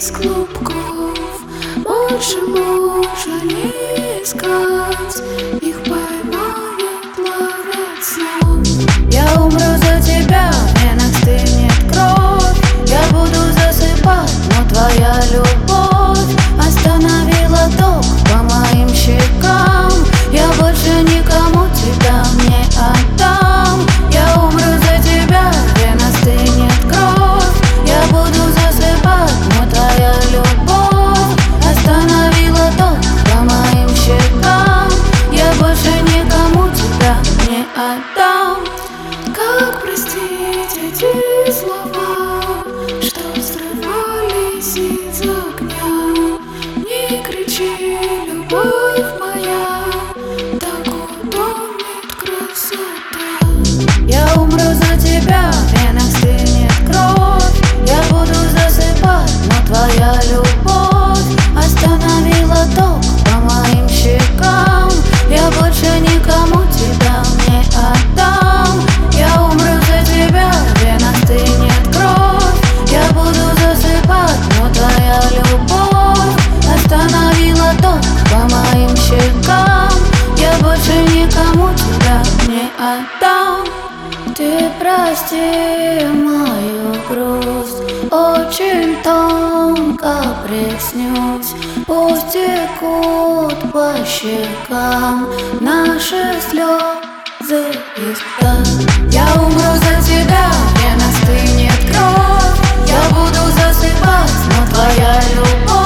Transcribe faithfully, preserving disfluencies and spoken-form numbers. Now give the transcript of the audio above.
из клубков. Больше можно не искать, их поймают ловят снов. Я умру за тебя, в венах стынет кровь. Я буду засыпать, но твоя любовь остановила ток по моим щекам. Я больше никому тебя не отдам. Я умру за тебя, в венах стынет кровь. Я буду засыпать, но твоя любовь остановила ток по моим щекам. Я больше никому тебя не отдам. Как простить эти слова, что взрывались из огня? Не кричи, любовь моя, так утонет красота. Я умру за тебя, в венах стынет кровь. Я буду засыпать, но твоя любовь остановила ток по моим щекам. Я больше никому тебя не отдам. Я умру за тебя, в венах стынет кровь. Я буду засыпать, но твоя любовь остановила ток по моим щекам. Я больше никому тебя не отдам. Ты прости мою грусть, очень тонко приснюсь. Пусть текут по щекам наши слезы из глаз. Я умру за тебя, в венах стынет кровь. Я буду засыпать, но твоя любовь